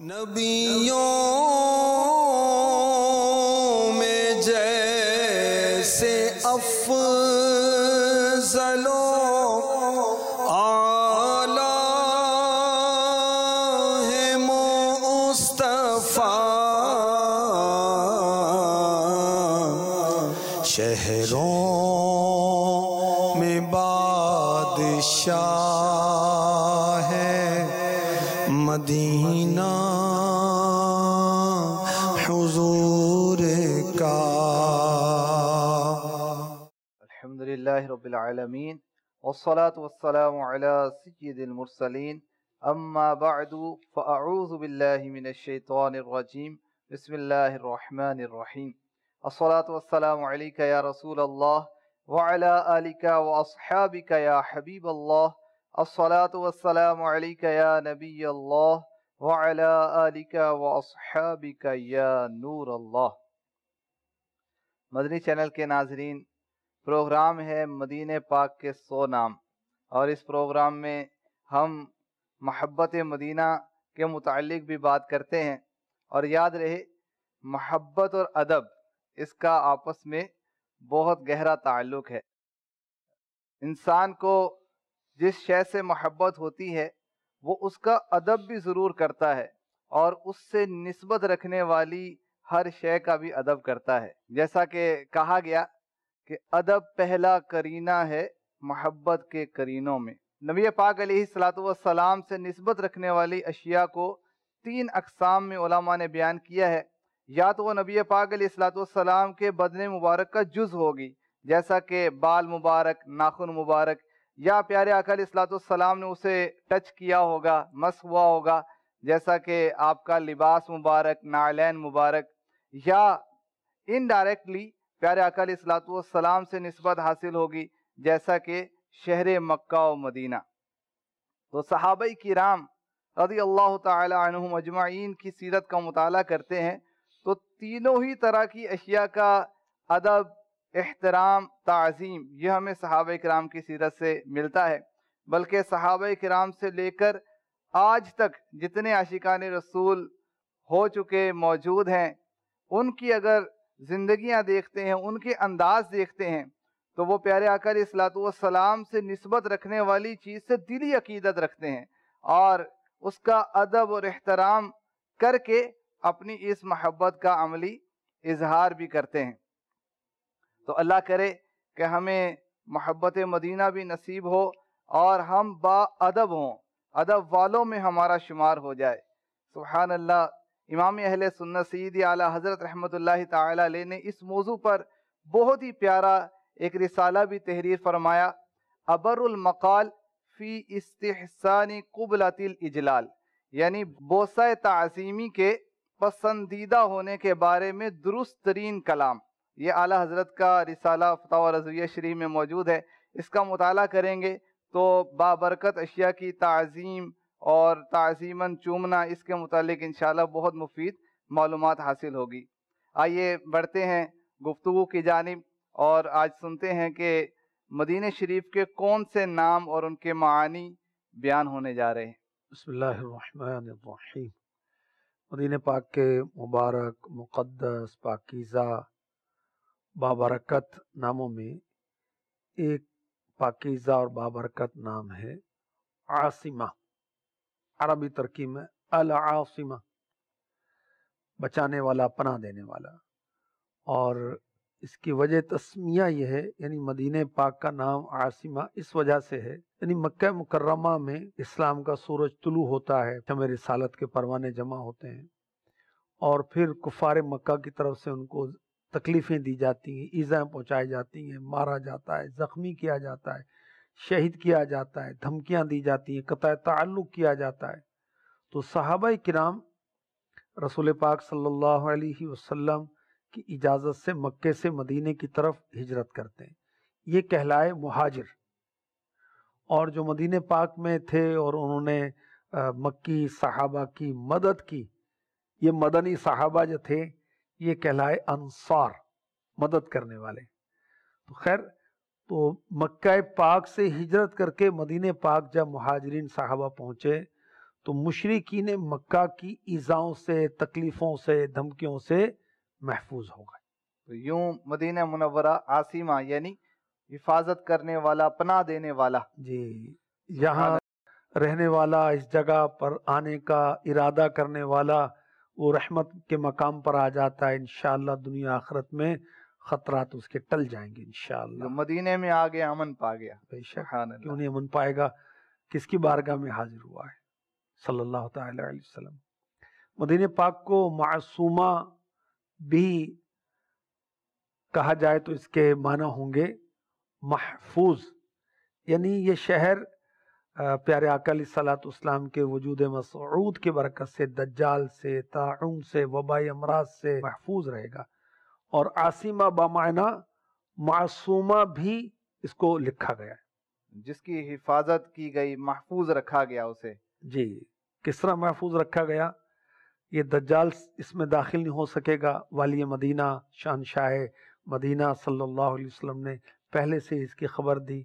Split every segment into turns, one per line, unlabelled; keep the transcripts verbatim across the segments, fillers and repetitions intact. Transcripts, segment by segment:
نبیوں میں جیسے افضل و اعلیٰ ہے مصطفیٰ، شہروں میں بادشاہ ہے مدینہ حضور کا۔
الحمدللہ رب العالمین والصلاة والسلام على سید المرسلین، اما بعد فاعوذ باللہ من الشیطان الرجیم، بسم اللہ الرحمن الرحیم۔ الصلاة والسلام علیکہ یا رسول اللہ وعلی آلک واصحابک یا حبیب اللہ، الصلاة والسلام علیکہ یا نبی اللہ وعلی آلک واصحابک یا نور اللہ۔ مدنی چینل کے ناظرین، پروگرام ہے مدینہ پاک کے سو نام، اور اس پروگرام میں ہم محبت مدینہ کے متعلق بھی بات کرتے ہیں۔ اور یاد رہے، محبت اور ادب اس کا آپس میں بہت گہرا تعلق ہے۔ انسان کو جس شے سے محبت ہوتی ہے وہ اس کا ادب بھی ضرور کرتا ہے، اور اس سے نسبت رکھنے والی ہر شے کا بھی ادب کرتا ہے۔ جیسا کہ کہا گیا کہ ادب پہلا کرینہ ہے محبت کے کرینوں میں۔ نبی پاک علیہ الصلوۃ والسلام سے نسبت رکھنے والی اشیاء کو تین اقسام میں علماء نے بیان کیا ہے۔ یا تو وہ نبی پاک علیہ الصلوۃ والسلام کے بدن مبارک کا جز ہوگی، جیسا کہ بال مبارک، ناخن مبارک، یا پیارے آقا علیہ الصلوۃ والسلام نے اسے ٹچ کیا ہوگا، مس ہوا ہوگا، جیسا کہ آپ کا لباس مبارک، نعلین مبارک، یا انڈائریکٹلی پیارے آقا علیہ الصلوۃ والسلام سے نسبت حاصل ہوگی، جیسا کہ شہر مکہ و مدینہ۔ تو صحابہ کرام رضی اللہ تعالی عنہم اجمعین کی سیرت کا مطالعہ کرتے ہیں تو تینوں ہی طرح کی اشیاء کا ادب، احترام، تعظیم یہ ہمیں صحابہ کرام کی سیرت سے ملتا ہے۔ بلکہ صحابہ کرام سے لے کر آج تک جتنے عاشقان رسول ہو چکے موجود ہیں، ان کی اگر زندگیاں دیکھتے ہیں، ان کے انداز دیکھتے ہیں، تو وہ پیارے آقا علیہ الصلوۃ والسلام سے نسبت رکھنے والی چیز سے دلی عقیدت رکھتے ہیں، اور اس کا ادب اور احترام کر کے اپنی اس محبت کا عملی اظہار بھی کرتے ہیں۔ تو اللہ کرے کہ ہمیں محبت مدینہ بھی نصیب ہو، اور ہم با ادب ہوں، ادب والوں میں ہمارا شمار ہو جائے۔ سبحان اللہ۔ امام اہل سنت سیدی اعلیٰ حضرت رحمۃ اللہ تعالی علیہ نے اس موضوع پر بہت ہی پیارا ایک رسالہ بھی تحریر فرمایا، ابر المقال فی استحسان قبلۃ الاجلال، یعنی بوسہ تعظیمی کے پسندیدہ ہونے کے بارے میں درست ترین کلام۔ یہ اعلیٰ حضرت کا رسالہ فتاوی رضویہ شریف میں موجود ہے۔ اس کا مطالعہ کریں گے تو بابرکت اشیاء کی تعظیم اور تعظیماً چومنا، اس کے متعلق انشاءاللہ بہت مفید معلومات حاصل ہوگی۔ آئیے بڑھتے ہیں گفتگو کی جانب، اور آج سنتے ہیں کہ مدینہ شریف کے کون سے نام اور ان کے معانی بیان ہونے جا رہے ہیں۔
بسم اللہ الرحمن الرحیم۔ مدینہ پاک کے مبارک، مقدس، پاکیزہ، بابرکت ناموں میں ایک پاکیزہ اور بابرکت نام ہے عاصمہ۔ عربی ترکیب میں العاصمہ، بچانے والا، پناہ دینے والا۔ اور اس کی وجہ تسمیہ یہ ہے، یعنی مدینہ پاک کا نام عاصمہ اس وجہ سے ہے، یعنی مکہ مکرمہ میں اسلام کا سورج طلوع ہوتا ہے، شمع رسالت کے پروانے جمع ہوتے ہیں، اور پھر کفار مکہ کی طرف سے ان کو تکلیفیں دی جاتی ہیں، ایذائیں پہنچائی جاتی ہیں، مارا جاتا ہے، زخمی کیا جاتا ہے، شہید کیا جاتا ہے، دھمکیاں دی جاتی ہیں، قطع تعلق کیا جاتا ہے۔ تو صحابہ کرام رسول پاک صلی اللہ علیہ وسلم کی اجازت سے مکے سے مدینے کی طرف ہجرت کرتے ہیں، یہ کہلائے مہاجر۔ اور جو مدینہ پاک میں تھے اور انہوں نے مکی صحابہ کی مدد کی، یہ مدنی صحابہ جو تھے یہ کہلائے انصار، مدد کرنے والے۔ تو خیر، تو مکہ پاک سے ہجرت کر کے مدینہ پاک جب مہاجرین صحابہ پہنچے تو مشرکین مکہ کی ایذاؤں سے، تکلیفوں سے، دھمکیوں سے محفوظ ہو گئے۔
تو یوں مدینہ منورہ عاصمہ یعنی حفاظت کرنے والا، پناہ دینے والا۔
جی، یہاں رہنے والا، اس جگہ پر آنے کا ارادہ کرنے والا، وہ رحمت کے مقام پر آ جاتا ہے۔ انشاءاللہ دنیا آخرت میں خطرات اس کے ٹل جائیں گے انشاءاللہ۔
جو مدینے میں آ گیا امن پا گیا۔
بے شک،
سبحان اللہ۔
کیوں نہیں امن پائے گا؟ کس کی بارگاہ میں حاضر ہوا ہے صلی اللہ تعالی علیہ وسلم۔ مدینہ پاک کو معصومہ بھی کہا جائے تو اس کے معنی ہوں گے محفوظ، یعنی یہ شہر پیارے آقا علیہ الصلوۃ والسلام کے وجود مسعود کی برکت سے دجال سے، طاعون سے، وبائی امراض سے محفوظ رہے گا۔ اور عاصمہ بمعنی معصومہ بھی اس کو لکھا گیا ہے،
جس کی حفاظت کی گئی، محفوظ رکھا گیا اسے۔
جی، کس طرح محفوظ رکھا گیا؟ یہ دجال اس میں داخل نہیں ہو سکے گا۔ والی مدینہ شہنشاہ مدینہ صلی اللہ علیہ وسلم نے پہلے سے اس کی خبر دی۔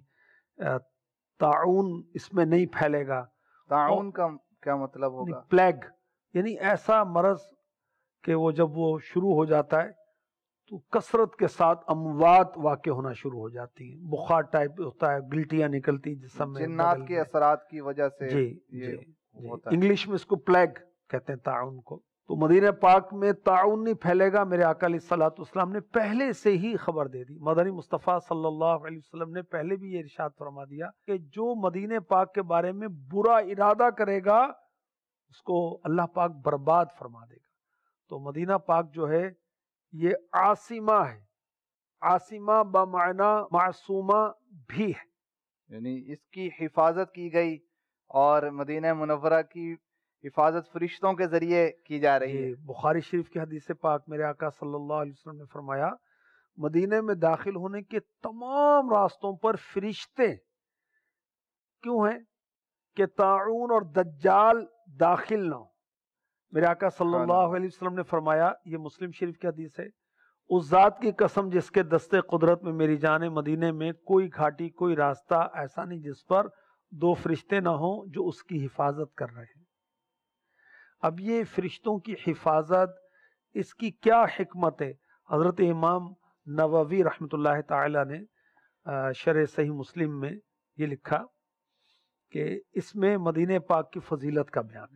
طاعون اس میں نہیں پھیلے گا۔
طاعون کا کیا مطلب ہوگا؟
پلیگ، یعنی ایسا مرض کہ وہ جب وہ شروع ہو جاتا ہے تو کثرت کے ساتھ اموات واقع ہونا شروع ہو جاتی ہیں، بخار ٹائپ ہوتا ہے، گلٹیاں نکلتی جسم میں،
جنات کے اثرات کی وجہ سے
جی
یہ
جی
ہوتا ہے۔
انگلش میں اس کو پلیگ کہتے ہیں طاعون کو۔ تو مدینہ پاک میں طاعون نہیں پھیلے گا، میرے آقا علیہ الصلوۃ والسلام نے پہلے سے ہی خبر دے دی۔ مدنی مصطفیٰ صلی اللہ علیہ وسلم نے پہلے بھی یہ ارشاد فرما دیا کہ جو مدینہ پاک کے بارے میں برا ارادہ کرے گا اس کو اللہ پاک برباد فرما دے گا۔ تو مدینہ پاک جو ہے یہ عاصمہ ہے، عاصمہ بمعنی معصومہ بھی ہے،
یعنی اس کی حفاظت کی گئی، اور مدینہ منورہ کی حفاظت فرشتوں کے ذریعے کی جا رہی ہے۔
بخاری شریف کی حدیث پاک میرے آقا صلی اللہ علیہ وسلم نے فرمایا مدینہ میں داخل ہونے کے تمام راستوں پر فرشتے کیوں ہیں کہ طاعون اور دجال داخل نہ ہو۔ میرے آقا صلی اللہ علیہ وسلم نے فرمایا، یہ مسلم شریف کی حدیث ہے، اس ذات کی قسم جس کے دستے قدرت میں میری جان، مدینے میں کوئی گھاٹی، کوئی راستہ ایسا نہیں جس پر دو فرشتے نہ ہوں جو اس کی حفاظت کر رہے ہیں۔ اب یہ فرشتوں کی حفاظت، اس کی کیا حکمت ہے؟ حضرت امام نووی رحمۃ اللہ تعالی نے شرح صحیح مسلم میں یہ لکھا کہ اس میں مدینہ پاک کی فضیلت کا بیان ہے،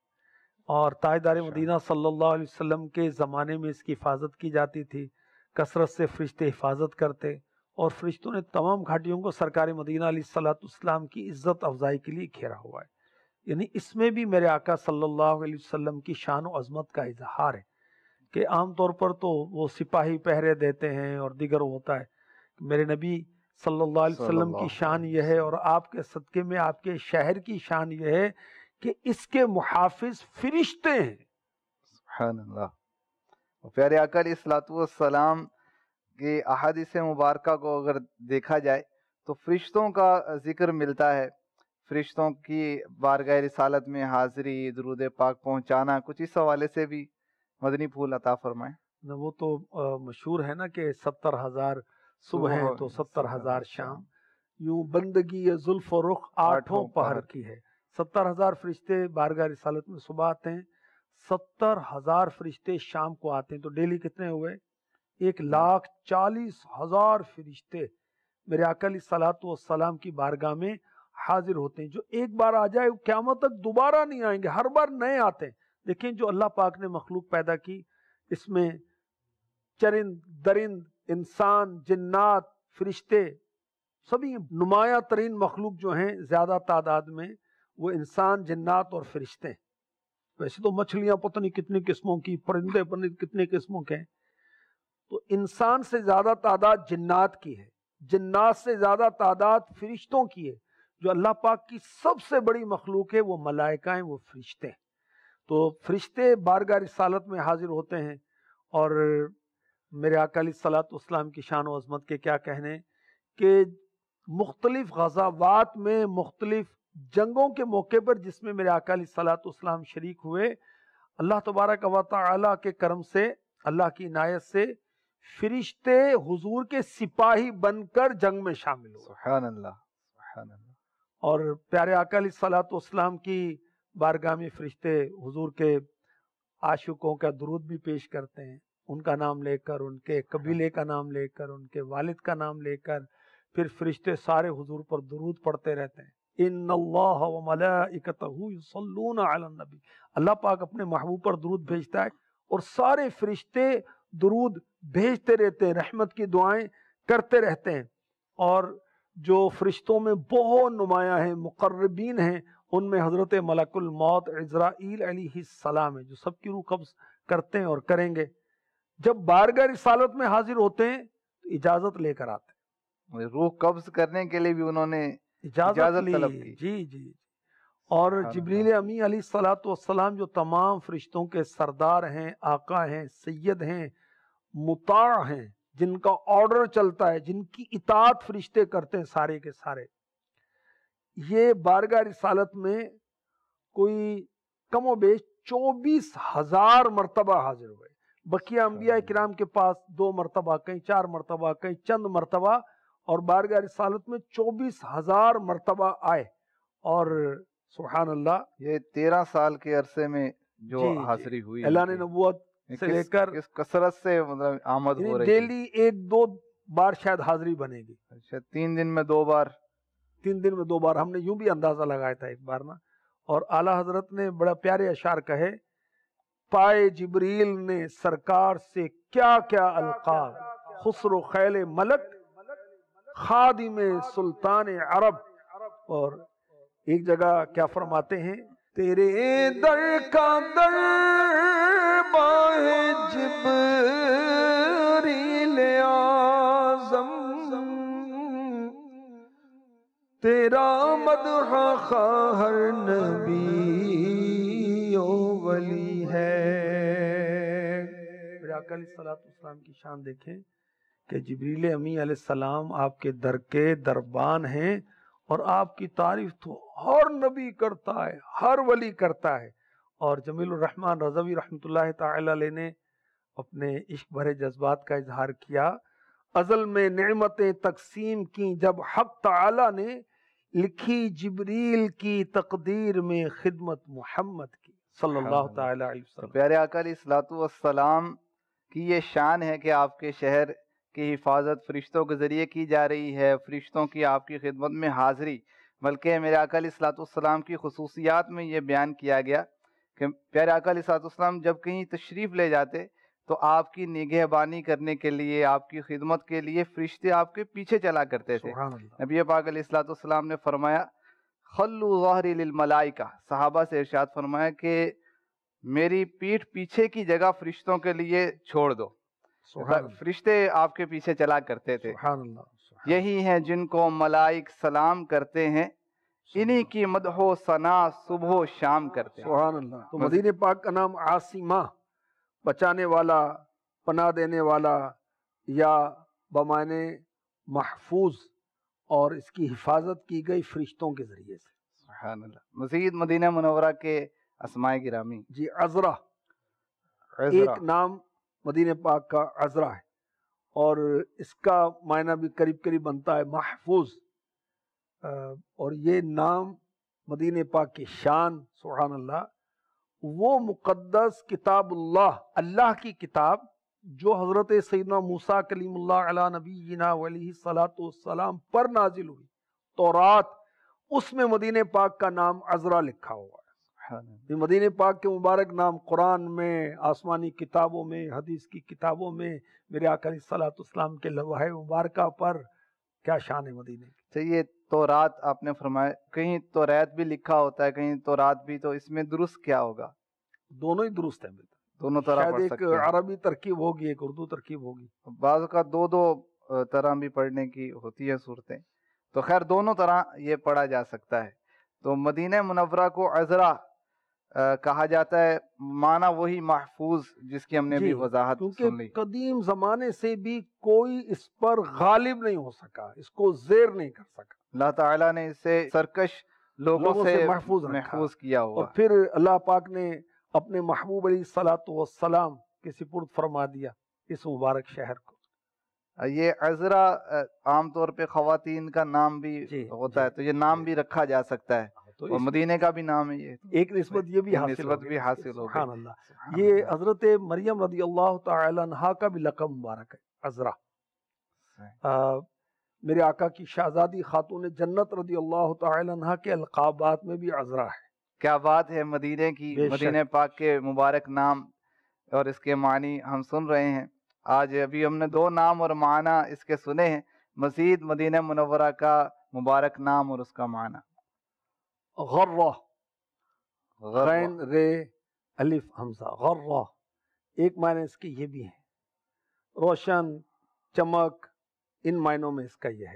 اور تاجدار مدینہ صلی اللہ علیہ وسلم کے زمانے میں اس کی حفاظت کی جاتی تھی، کثرت سے فرشتے حفاظت کرتے، اور فرشتوں نے تمام گھاٹیوں کو سرکار مدینہ علیہ الصلوۃ والسلام کی عزت افزائی کے لیے گھیرا ہوا ہے۔ یعنی اس میں بھی میرے آقا صلی اللہ علیہ وسلم کی شان و عظمت کا اظہار ہے کہ عام طور پر تو وہ سپاہی پہرے دیتے ہیں اور دیگر ہوتا ہے، میرے نبی صلی اللہ علیہ وسلم کی شان یہ ہے، اور آپ کے صدقے میں آپ کے شہر کی شان یہ ہے کہ اس کے محافظ فرشتے ہیں۔
سبحان اللہ۔ پیارے آقا علیہ الصلوۃ والسلام کے احادیث مبارکہ کو اگر دیکھا جائے تو فرشتوں کا ذکر ملتا ہے، فرشتوں کی بارگاہ رسالت میں حاضری، درود پاک پہنچانا، کچھ اس حوالے سے بھی مدنی پھول عطا فرمائیں۔
وہ تو مشہور ہے نا کہ ستر ہزار صبح ہیں تو ستر ہزار شام، یوں بندگی زلف و رخ آٹھوں پہر کی ہے۔ ستر ہزار فرشتے بارگاہ رسالت میں صبح آتے ہیں، ستر ہزار فرشتے شام کو آتے ہیں، تو ڈیلی کتنے ہوئے؟ ایک لاکھ چالیس ہزار فرشتے میرے آقا علیہ الصلوۃ والسلام کی بارگاہ میں حاضر ہوتے ہیں، جو ایک بار آ جائے قیامت تک دوبارہ نہیں آئیں گے، ہر بار نئے آتے ہیں۔ دیکھیں جو اللہ پاک نے مخلوق پیدا کی، اس میں چرند درند، انسان، جنات، فرشتے، سبھی نمایاں ترین مخلوق جو ہیں زیادہ تعداد میں وہ انسان، جنات اور فرشتے ہیں۔ ویسے تو مچھلیاں پتہ نہیں کتنی قسموں کی، پرندے پرندے کتنے قسموں کے ہیں، تو انسان سے زیادہ تعداد جنات کی ہے، جنات سے زیادہ تعداد فرشتوں کی ہے۔ جو اللہ پاک کی سب سے بڑی مخلوق ہے وہ ملائکہ ہیں، وہ فرشتے ہیں۔ تو فرشتے بارگاہ رسالت میں حاضر ہوتے ہیں، اور میرے آقا علیہ الصلوۃ والسلام کی شان و عظمت کے کیا کہنے کہ مختلف غزوات میں، مختلف جنگوں کے موقع پر جس میں میرے آقا علیہ الصلوۃ والسلام شریک ہوئے، اللہ تبارک و تعالی کے کرم سے، اللہ کی عنایت سے فرشتے حضور کے سپاہی بن کر جنگ میں شامل ہوئے۔
سبحان اللہ، سبحان اللہ۔
اور پیارے آقا علیہ الصلوۃ والسلام کی बारगाह में फरिश्ते हुजूर के आशिकों का दुरूद भी पेश करते हैं, उनका नाम लेकर, उनके कबीले का नाम लेकर, उनके वालिद का नाम लेकर, फिर फरिश्ते सारे हुजूर पर दुरूद पढ़ते रहते हैं। इन्नल्लाह व मलाइकतहु युसल्लूना अलन नबी, अल्लाह पाक अपने महबूब पर दुरूद भेजता है और सारे फरिश्ते दुरूद भेजते रहते हैं, रहमत की दुआएं करते रहते हैं। और जो फरिश्तों में बहुत नुमाया हैं, मुकर्रबीन हैं, उनमें हजरत मलकुल मौत इज़राइल अलैहिस्सलाम है, जो सबकी रूह कब्ज़ करते हैं और करेंगे। जब बारगाह रिसालत में हाजिर होते हैं तो इजाजत लेकर आते हैं,
रूह कब्ज करने के लिए भी उन्होंने
इजाजत,
इजाजत
ली
तलब की।
जी जी। और जिब्रील अमी अलैहिस्सलातु वस्सलाम जो तमाम फरिश्तों के सरदार हैं, आका हैं, सैयद हैं, मुता हैं, जिनका ऑर्डर चलता है, जिनकी इताअत फरिश्ते करते हैं सारे के सारे, ये बारगाह रिसालत में कोई कमो बेश चौबीस हजार मरतबा हाजिर हुए। बकिया अंबिया किराम के पास दो मरतबा, कहीं चार मरतबा, कहीं चंद मरतबा, और बारगाह रिसालत में चौबीस हजार मरतबा आए। और सुभान अल्लाह,
ये तेरह साल के अरसे में जो
जी, जी,
हाजिरी हुई,
ऐलान नबूवत से
किस,
लेकर
किस कसरत से मतलब आमद हो रही थी।
डेली एक दो बार शायद हाजिरी बनेगी।
अच्छा, तीन दिन में दो बार,
तीन दिन में दो बार। हमने यूं भी अंदाजा लगाया था एक बार ना, और आला हजरत ने बड़ा प्यारे अशार कहे, पाए जिब्रील ने सरकार से क्या क्या अलकाब, खुसरो खैले मलक, खादिम सुल्तान अरब। और एक जगह क्या फरमाते हैं, तेरे दर का दर बाहे जिब्रील आज़म, तेरा मदह हर नबी ओ वली है। मेरे आका अलैहिस्सलाम की शान देखें कि जिब्रील अमी अलैहिस्सलाम आपके दर के दरबान हैं, और आपकी तारीफ तो हर नबी करता है, हर वली करता है। और जमीलुर रहमान रज़वी रहमतुल्लाह ताला अलैह ने अपने इश्क भरे जज्बात का इजहार किया, अज़ल में नेमतें तकसीम की जब हक़ ताला ने, लिखी जिब्रील की तकदीर में खिदमत मुहम्मद की सल्लल्लाहु ताला अलैहि
तो
वसल्लम।
प्यारे आका अलैहिस्सलातु वस्सलाम की ये शान है कि आपके शहर की हिफाजत फरिश्तों के ज़रिए की जा रही है, फरिश्तों की आपकी खिदमत में हाज़िरी। बल्कि मेरे आका अलैहिस्सलातु वस्सलाम की खुसूसियात में ये बयान किया गया कि प्यारे आका अलैहिस्सलातु वस्सलाम जब कहीं तशरीफ़ ले जाते तो आपकी निगहबानी करने के लिए, आपकी खिदमत के लिए फरिश्ते आपके पीछे चला करते थे। नबी पाक अलैहिस्सलातु वस्सलाम ने फरमाया, खल्लू ज़हरी लिल मलाइका, सहाबा से इरशाद फरमाया कि मेरी पीठ पीछे की जगह फरिश्तों के लिए छोड़ दो। फरिश्ते आपके पीछे चला करते थे। यही हैं जिनको मलाइक सलाम करते हैं, इन्हीं की मदहो सना सुबह शाम करते हैं।
सुभान अल्लाह। तो मदीने पाक का नाम आसिमा, बचाने वाला, पनाह देने वाला, या बमाने महफूज, और इसकी हिफाजत की गई फरिश्तों के जरिए से।
सुभान अल्लाह। मज़ीद मदीना मुनव्वरा के अस्माए गिरामी,
जी अज़रा, एक नाम मदीने पाक का अज़रा है, और इसका मायना भी करीब करीब बनता है महफूज। और ये नाम मदीने पाक की शान, सुभान अल्लाह, वो मुक़द्दस किताबुल्लाह, अल्लाह की किताब, जो हज़रत सैयदना मूसा कलीमुल्लाह अला नबीना व अलैहि सलातु वस्सलाम पर नाजिल हुई, तौरात, उसमें मदीने पाक का अज़रा अज़रा लिखा हुआ है। मदीने पाक के मुबारक नाम कुरान में, आसमानी किताबों में, हदीस की किताबों में, मेरे आका अलैहिस्सलातु वस्सलाम के लवाहे मुबारका पर क्या शान है मदीने की।
चाहिए तौरात आपने फरमाया, कहीं तौरात भी लिखा होता है, कहीं तौरात भी, तो इसमें दुरुस्त क्या होगा?
दोनों ही दुरुस्त है,
दोनों तरह पढ़ सकते हैं।
एक अरबी तरकीब होगी, एक उर्दू तरकीब होगी।
बाज़ का दो दो तरह भी पढ़ने की होती है सूरतें, तो खैर दोनों तरह ये पढ़ा जा सकता है। तो मदीना मुनव्वरा को अज़रा कहा जाता है, माना वही महफूज जिसकी हमने भी वजाहत सुन ली।
कदीम जमाने से भी कोई इस पर गालिब नहीं हो सका, इसको ज़ेर नहीं कर सका।
अल्लाह ताला ने इसे सरकश लोगों, लोगों से, से
महफूज
महफूज किया हुआ।
और फिर अल्लाह पाक ने अपने महबूब अलैहिस्सलातु वस्सलाम के सुपुर्द फरमा दिया इस मुबारक शहर को।
ये अज़रा आमतौर पे ख़वातीन का नाम भी होता है, तो ये नाम भी रखा जा सकता है।
تو
اور مدینے کا بھی نام ہے یہ،
ایک نسبت یہ بھی حاصل
نسبت بھی حاصل ہو
سبحان
گئی۔
اللہ۔ یہ حضرت مریم رضی اللہ تعالی عنہا کا بھی لقب مبارک ہے عذرا۔ میرے آقا کی شہزادی خاتون جنت رضی اللہ تعالی عنہا کے القابات میں بھی عذرا ہے۔
کیا بات ہے مدینے کی، مدینہ پاک کے مبارک نام اور اس کے معنی ہم سن رہے ہیں۔ آج ابھی ہم نے دو نام اور معنی اس کے سنے ہیں، مزید مدینہ منورہ کا مبارک نام اور اس کا معنی۔
غرہ، غین رے الف حمزہ، غرہ، ایک معنی اس کے یہ بھی ہیں، روشن، چمک، ان معنوں میں اس کا یہ ہے۔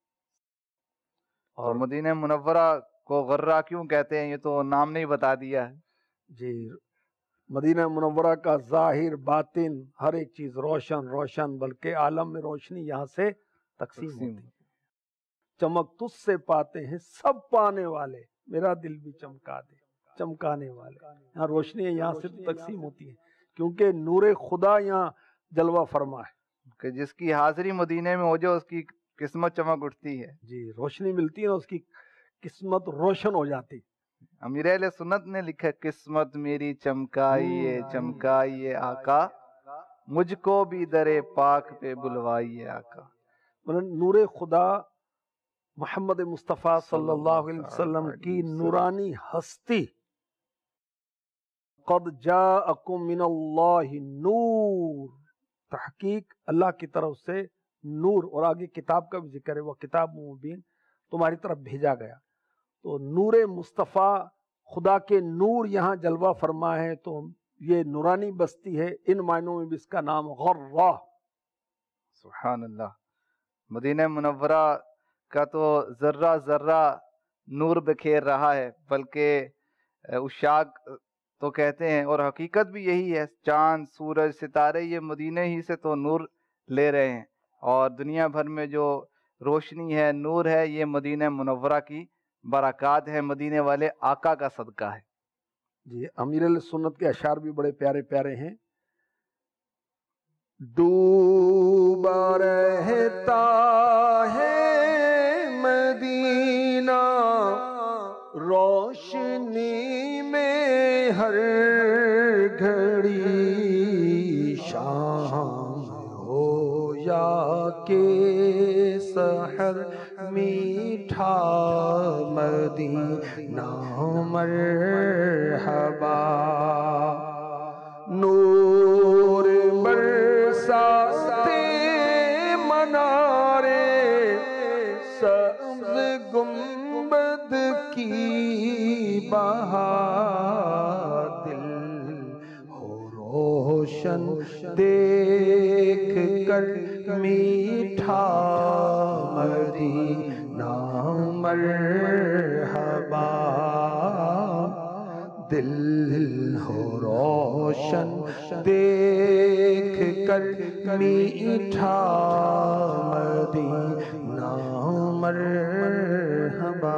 اور مدینہ منورہ کو غرہ کیوں کہتے ہیں، یہ تو نام نے ہی بتا دیا ہے۔
جی، مدینہ منورہ کا ظاہر باطن ہر ایک چیز روشن روشن، بلکہ عالم میں روشنی یہاں سے تقسیم ہوتی ہے۔ چمک تجھ سے پاتے ہیں سب پانے والے، میرا دل بھی چمکا دے، چمکانے والے، یہاں روشنی یہاں سے تقسیم ہوتی ہے، کیونکہ نور خدا یہاں جلوہ فرما ہے
کہ جس کی حاضری مدینے میں ہو جائے اس کی قسمت چمک اٹھتی ہے۔
جی، روشنی ملتی ہے، اس کی قسمت روشن ہو جاتی۔
امیر اہل سنت نے لکھا، قسمت میری چمکائیے چمکائیے آقا، مجھ کو بھی در پاک پہ بلوائیے آقا۔
نور خدا محمد مصطفیٰ صلی اللہ علیہ وسلم کی نورانی ہستی، قد جاءکم من اللہ نور، تحقیق اللہ کی طرف سے نور، اور آگے کتاب کا بھی ذکر ہے، وہ کتاب مبین تمہاری طرف بھیجا گیا۔ تو نور مصطفیٰ، خدا کے نور یہاں جلوہ فرما ہے، تو یہ نورانی بستی ہے، ان معنوں میں بھی اس کا نام غرہ۔
سبحان اللہ۔ مدینہ منورہ کا تو ذرہ ذرہ نور بکھیر رہا ہے، بلکہ عشاق تو کہتے ہیں، اور حقیقت بھی یہی ہے، چاند سورج ستارے یہ مدینہ ہی سے تو نور لے رہے ہیں، اور دنیا بھر میں جو روشنی ہے، نور ہے، یہ مدینہ منورہ کی برکات ہے، مدینے والے آقا کا صدقہ ہے۔
جی، امیر علیہ سنت کے اشعار بھی بڑے پیارے پیارے ہیں۔ ڈوبا رہتا ہے مدینہ روشنی میں ہر گھڑی، شام ہو یا کہ سحر میٹھا مدینہ مرحبا، نور برساتے منارے سبز گنبد کی بہار، دل ہو روشن دیکھ کر میٹھا مدینہ مرحبا، دل ہو روشن دیکھ کر میٹھا مدینہ مرحبا۔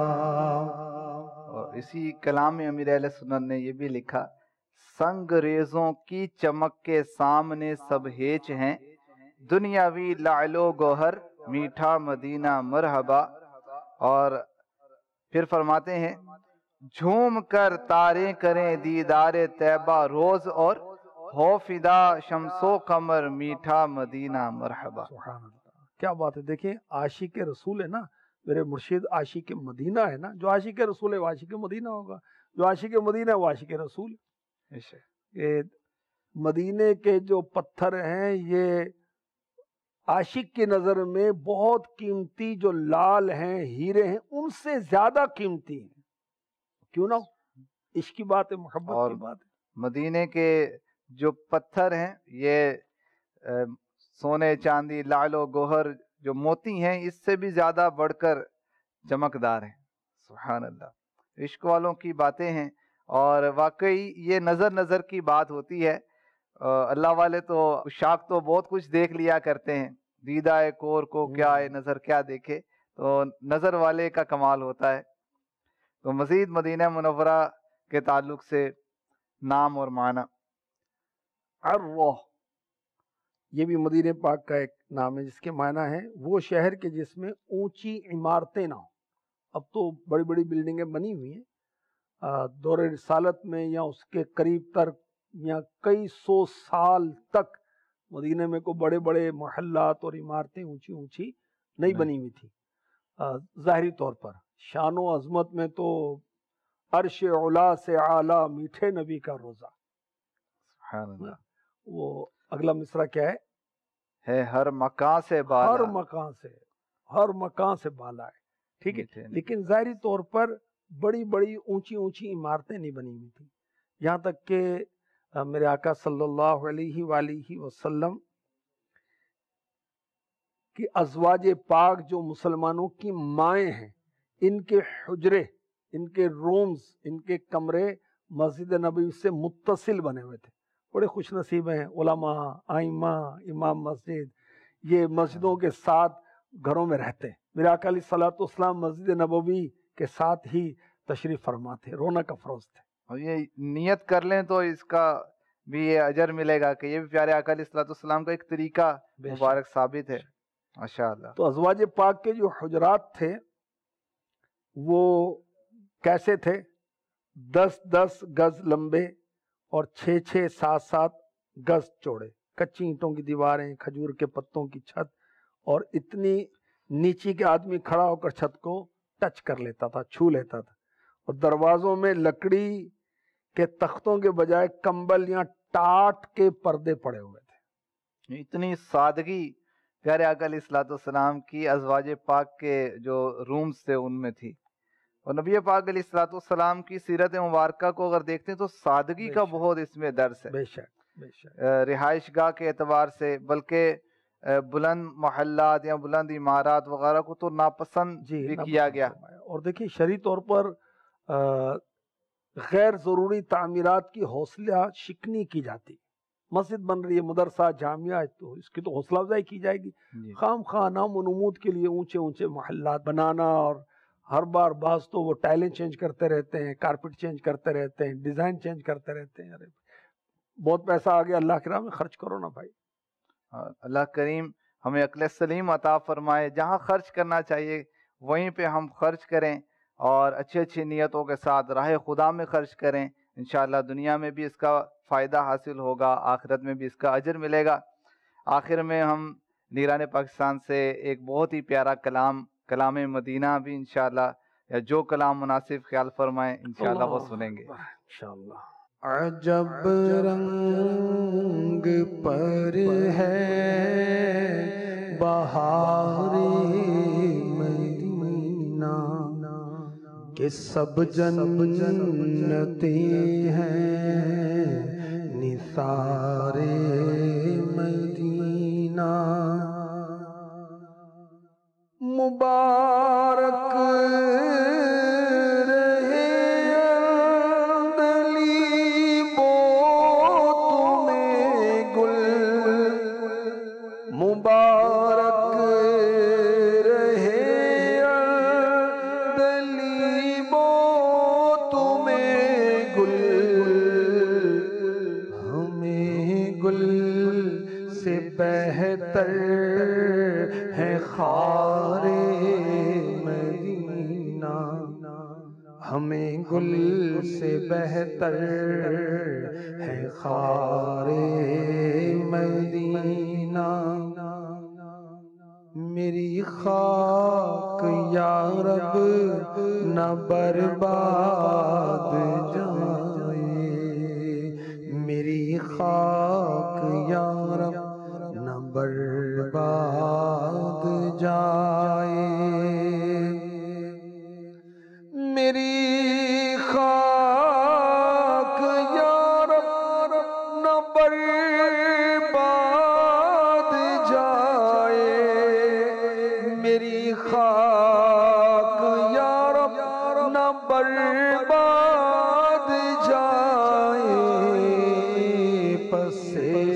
اور اسی کلام میں امیر اہل سنت نے یہ بھی لکھا، سنگ ریزوں کی چمک کے سامنے سب ہیچ ہیں، دنیاوی لعل و گوہر میٹھا مدینہ مرحبا۔ اور پھر فرماتے ہیں، جھوم کر تارے کریں دیدار طیبہ روز، اور ہو فدا شمس و قمر میٹھا مدینہ مرحبا۔
سبحان اللہ، کیا بات ہے! دیکھیں، عاشق رسول ہے نا، میرے مرشد عاشق مدینہ ہے نا، جو عاشق رسول ہے وہ عاشق مدینہ ہوگا، جو عاشق مدینہ ہے وہ عاشق رسول ہے۔ کہ مدینے کے جو پتھر ہیں یہ عاشق کی نظر میں بہت قیمتی، جو لال ہیں، ہیرے ہیں، ان سے زیادہ قیمتی ہیں، کیوں نہ ہو؟ عشق کی بات ہے، محبت کی بات ہے۔
مدینے کے جو پتھر ہیں یہ سونے چاندی لعل و گوہر جو موتی ہیں اس سے بھی زیادہ بڑھ کر چمکدار ہیں۔ سبحان اللہ، عشق والوں کی باتیں ہیں، اور واقعی یہ نظر نظر کی بات ہوتی ہے۔ اللہ والے تو عشاق تو بہت کچھ دیکھ لیا کرتے ہیں، دیدہ کور کو کیا ہے نظر کیا دیکھے، تو نظر والے کا کمال ہوتا ہے۔ تو مزید مدینہ منورہ کے تعلق سے نام اور معنی۔
عروہ، یہ بھی مدینہ پاک کا ایک نام ہے، جس کے معنی ہے وہ شہر کے جس میں اونچی عمارتیں نہ ہوں، اب تو بڑی بڑی بلڈنگیں بنی ہوئی ہیں، دور رسالت میں یا اس کے قریب تر یا کئی سو سال تک مدینہ میں کو بڑے بڑے محلات اور عمارتیں اونچی اونچی نہیں بنی ہوئی تھی۔ ظاہری طور پر شان و عظمت میں تو عرش علا سے اعلیٰ میٹھے نبی کا روزہ،
سبحان اللہ،
وہ اگلا مصرع کیا ہے؟
ہے ہر مکان سے بالا،
ہر مکان سے، ہر مکان سے بالا ہے، ٹھیک ہے، لیکن ظاہری طور پر بڑی بڑی اونچی اونچی عمارتیں نہیں بنی ہوئی تھی، یہاں تک کہ میرے آقا صلی اللہ علیہ وآلہ وسلم کہ ازواج پاک جو مسلمانوں کی مائیں ہیں، ان کے حجرے، ان کے رومز، ان کے کمرے مسجد نبوی سے متصل بنے ہوئے تھے۔ بڑے خوش نصیب ہیں علماء، ائمہ، امام مسجد، یہ مسجدوں کے ساتھ گھروں میں رہتے ہیں۔ میرے آقا علیہ الصلوۃ والسلام مسجد نبوی کے ساتھ ہی تشریف فرما تھے، رونق افروز تھے۔
اور یہ نیت کر لیں تو اس کا بھی یہ اجر ملے گا کہ یہ بھی پیارے آقا علیہ الصلوۃ والسلام کا ایک طریقہ مبارک ثابت ہے، ماشاء اللہ۔
تو ازواج پاک کے جو حجرات تھے وہ کیسے تھے؟ دس دس گز لمبے اور چھ چھ سات سات گز چوڑے، کچی اینٹوں کی دیواریں، کھجور کے پتوں کی چھت، اور اتنی نیچی کہ آدمی کھڑا ہو کر چھت کو ٹچ کر لیتا تھا، چھو لیتا تھا، اور دروازوں میں لکڑی کے تختوں کے بجائے کمبل یا ٹاٹ کے پردے پڑے ہوئے تھے۔
اتنی سادگی پیارے آقا علیہ الصلوۃ والسلام کی ازواج پاک کے جو رومز تھے ان میں تھی، اور نبی پاک علیہ الصلوۃ والسلام کی سیرت مبارکہ کو اگر دیکھتے ہیں تو سادگی کا بہت اس میں درس ہے،
بے شک بے شک،
رہائش گاہ کے اعتبار سے، بلکہ بلند محلات یا بلند عمارات وغیرہ کو تو ناپسند
جی
بھی کیا گیا۔
اور دیکھیے شرعی طور پر غیر ضروری تعمیرات کی حوصلہ شکنی کی جاتی، مسجد بن رہی ہے، مدرسہ، جامعہ، تو اس کی تو حوصلہ افزائی کی جائے گی، خام خواہ نام و نمود کے لیے اونچے اونچے محلات بنانا، اور ہر بار بعض تو وہ ٹائلیں چینج کرتے رہتے ہیں، کارپٹ چینج کرتے رہتے ہیں، ڈیزائن چینج کرتے رہتے ہیں۔ ارے بہت پیسہ آ گیا، اللہ کی راہ میں خرچ کرو نا بھائی۔
اللہ کریم ہمیں عقل سلیم عطا فرمائے، جہاں خرچ کرنا چاہیے وہیں پہ ہم خرچ کریں، اور اچھی اچھی نیتوں کے ساتھ راہ خدا میں خرچ کریں، انشاءاللہ دنیا میں بھی اس کا فائدہ حاصل ہوگا، آخرت میں بھی اس کا اجر ملے گا۔ آخر میں ہم نیران پاکستان سے ایک بہت ہی پیارا کلام، کلام مدینہ بھی انشاءاللہ، یا جو کلام مناسب خیال فرمائیں انشاءاللہ وہ سنیں گے
انشاءاللہ۔
عجب رنگ پر ہے بہار مدینہ، کہ سب جنتی ہیں نثار مدینہ، مبارک رہے اندلی بو تمہیں گل، مبارک رہے اندلی بو تمہیں گل، ہمیں گل سے بہتر ہے خار مدینہ، ہمیں گل سے بہتر ہے خار مدینہ، میری خاک یا رب نہ برباد جائے، میری خاک یا رب نہ برباد جائے، میری خاک یا رب نہ برباد جائے، میری خاک یا رب نہ برباد جائے، پس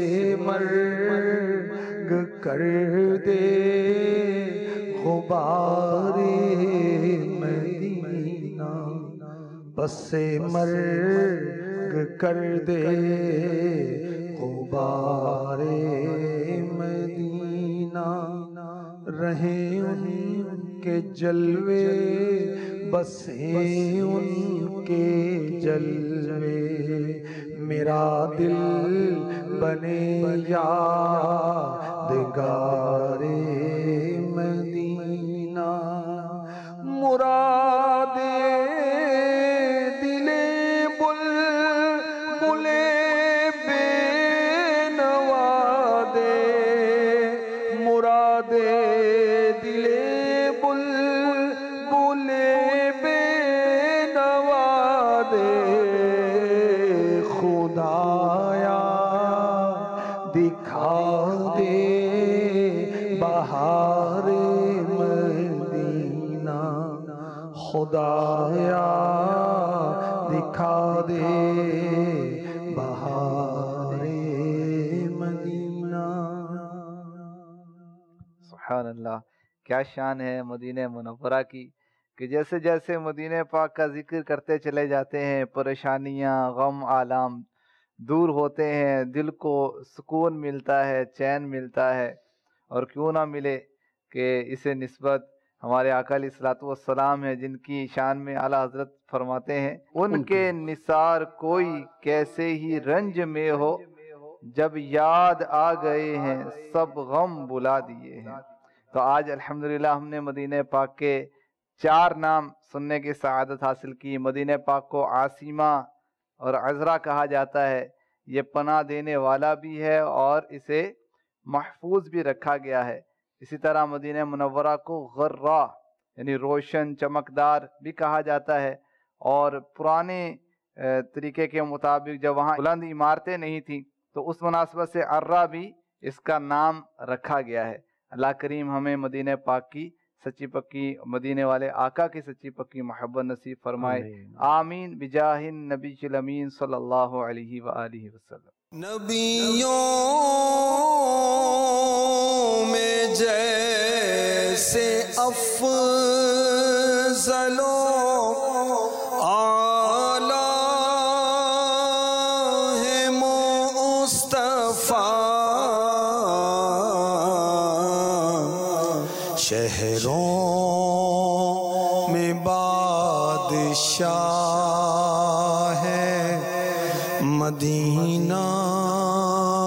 مرگ کر دے غبار مدینہ، پس مرگ کر دے غبار مدینہ، رہیں ان کے جلوے بسیں ان کے جلوے میرا دل بنے یادگار مدینہ مراد دل بل بلے بے نوا دے مراد دل بل بلے بے نوا دے خدایا دکھا دے بہار مدینہ خدایا دکھا دے بہار مدینہ۔
سبحان اللہ، کیا شان ہے مدینہ منورہ کی کہ جیسے جیسے مدینہ پاک کا ذکر کرتے چلے جاتے ہیں پریشانیاں غم آلام دور ہوتے ہیں، دل کو سکون ملتا ہے، چین ملتا ہے، اور کیوں نہ ملے کہ اسے نسبت ہمارے آقا علیہ الصلوۃ والسلام ہے جن کی شان میں اعلیٰ حضرت فرماتے ہیں ان کے نثار کوئی کیسے ہی رنج میں ہو جب یاد آ گئے ہیں سب غم بلا دیے ہیں۔ تو آج الحمدللہ ہم نے مدینہ پاک کے چار نام سننے کی سعادت حاصل کی۔ مدینہ پاک کو عاصمہ اور عذرا کہا جاتا ہے، یہ پناہ دینے والا بھی ہے اور اسے محفوظ بھی رکھا گیا ہے۔ اسی طرح مدینہ منورہ کو غرہ یعنی روشن چمکدار بھی کہا جاتا ہے، اور پرانے طریقے کے مطابق جب وہاں بلند عمارتیں نہیں تھیں تو اس مناسبت سے عرہ بھی اس کا نام رکھا گیا ہے۔ اللہ کریم ہمیں مدینہ پاک کی سچی پکی مدینے والے آقا کی سچی پکی محبت نصیب فرمائے، آمین بجاہ النبی الامین صلی اللہ علیہ وآلہ وسلم۔
نبیوں میں جیسے افضل و اعلیٰ ہے مصطفیٰ، شہروں میں بادشاہ ہے مدینہ